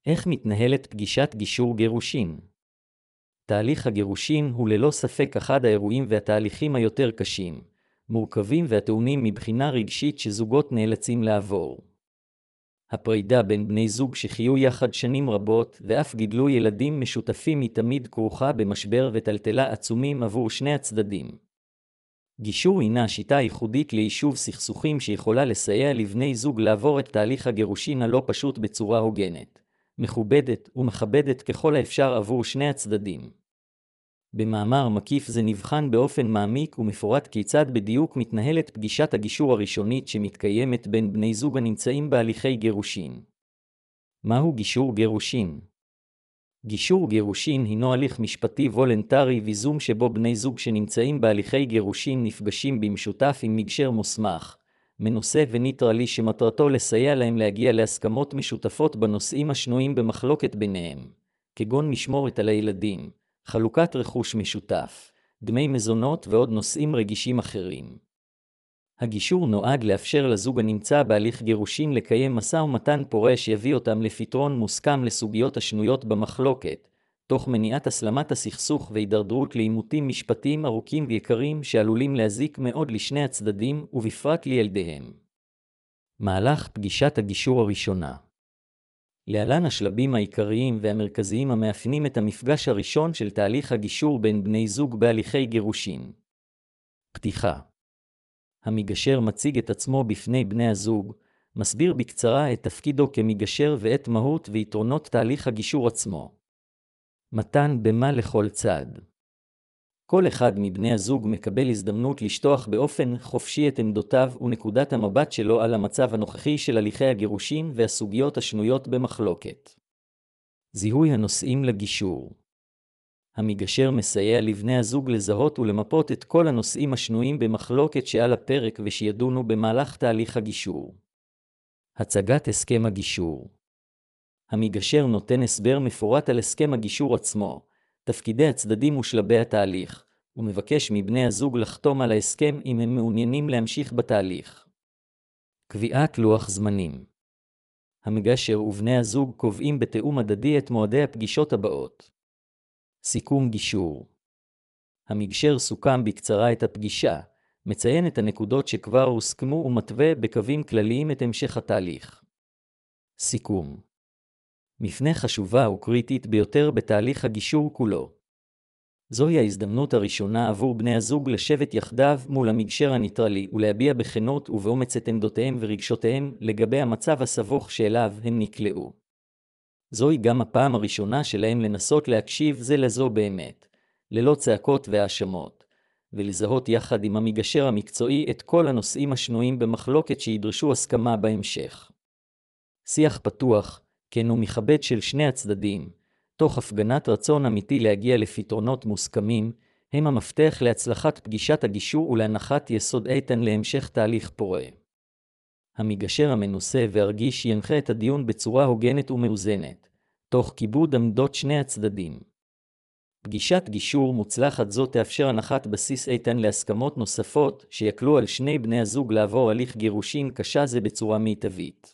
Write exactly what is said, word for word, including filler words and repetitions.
איך מתנהלת פגישת גישור גירושין? תהליך הגירושין הוא ללא ספק אחד האירועים והתהליכים היותר קשים, מורכבים והטעונים מבחינה רגשית שזוגות נאלצים לעבור. הפרידה בין בני זוג שחיו יחד שנים רבות ואף גידלו ילדים משותפים היא תמיד כרוכה במשבר וטלטלה עצומים עבור שני הצדדים. גישור הינה שיטה ייחודית ליישוב סכסוכים שיכולה לסייע לבני זוג לעבור את תהליך הגירושין הלא פשוט בצורה הוגנת, מכובדת ומכבדת ככל האפשר עבור שני הצדדים. במאמר מקיף זה נבחן באופן מעמיק ומפורט כיצד בדיוק מתנהלת פגישת הגישור הראשונית שמתקיימת בין בני זוג הנמצאים בהליכי גירושין. מהו גישור גירושין? גישור גירושין הינו הליך משפטי וולונטרי ויזום שבו בני זוג שנמצאים בהליכי גירושין נפגשים במשותף עם מגשר מוסמך, מנוסה וניטרלי שמטרתו לסייע להם להגיע להסכמות משותפות בנושאים השנויים במחלוקת ביניהם, כגון משמורת על הילדים, חלוקת רכוש משותף, דמי מזונות ועוד נושאים רגישים אחרים. הגישור נועד לאפשר לזוג הנמצא בהליך גירושין לקיים משא ומתן פורה שיביא אותם לפתרון מוסכם לסוגיות השנויות במחלוקת, תוך מניעת הסלמת הסכסוך והידרדרות לעימותים משפטיים ארוכים ויקרים שעלולים להזיק מאוד לשני הצדדים ובפרט לילדיהם. מהלך פגישת הגישור הראשונה. להלן השלבים העיקריים והמרכזיים המאפיינים את המפגש הראשון של תהליך הגישור בין בני זוג בהליכי גירושין. פתיחה. המגשר מציג את עצמו בפני בני הזוג, מסביר בקצרה את תפקידו כמגשר ואת מהות ויתרונות תהליך הגישור עצמו. מתן במה לכל צד. כל אחד מבני הזוג מקבל הזדמנות לשטוח באופן חופשי את עמדותיו ונקודת המבט שלו על המצב הנוכחי של הליכי הגירושין והסוגיות השנויות במחלוקת. זיהוי הנושאים לגישור. המגשר מסייע לבני הזוג לזהות ולמפות את כל הנושאים השנויים במחלוקת שעל הפרק ושידונו במהלך תהליך הגישור. הצגת הסכם הגישור. המגשר נותן הסבר מפורט על הסכם הגישור עצמו, תפקידי הצדדים ושלבי התהליך, ומבקש מבני הזוג לחתום על ההסכם אם הם מעוניינים להמשיך בתהליך. קביעת לוח זמנים. המגשר ובני הזוג קובעים בתיאום הדדי את מועדי הפגישות הבאות. סיכום גישור. המגשר סוכם בקצרה את הפגישה, מציין את הנקודות שכבר הוסכמו ומתווה בקווים כלליים את המשך התהליך. סיכום. מפנה חשובה וקריטית ביותר בתהליך הגישור כולו. זוהי ההזדמנות הראשונה עבור בני הזוג לשבת יחדיו מול המגשר הניטרלי ולהביע בכנות ובאומץ את עמדותיהם ורגשותיהם לגבי המצב הסבוך שאליו הם נקלעו. זוהי גם הפעם הראשונה שלהם לנסות להקשיב זה לזו באמת, ללא צעקות והאשמות, ולזהות יחד עם המגשר המקצועי את כל הנושאים השנויים במחלוקת שידרשו הסכמה בהמשך. שיח פתוח, כן ומכבד של שני הצדדים, תוך הפגנת רצון אמיתי להגיע לפתרונות מוסכמים, הם המפתח להצלחת פגישת הגישור ולהנחת יסוד איתן להמשך תהליך פורה. המגשר המנוסה והרגיש ינחה את הדיון בצורה הוגנת ומאוזנת, תוך כיבוד עמדות שני הצדדים. פגישת גישור מוצלחת זו תאפשר הנחת בסיס איתן להסכמות נוספות שיקלו על שני בני הזוג לעבור הליך גירושין קשה זה בצורה מיטבית.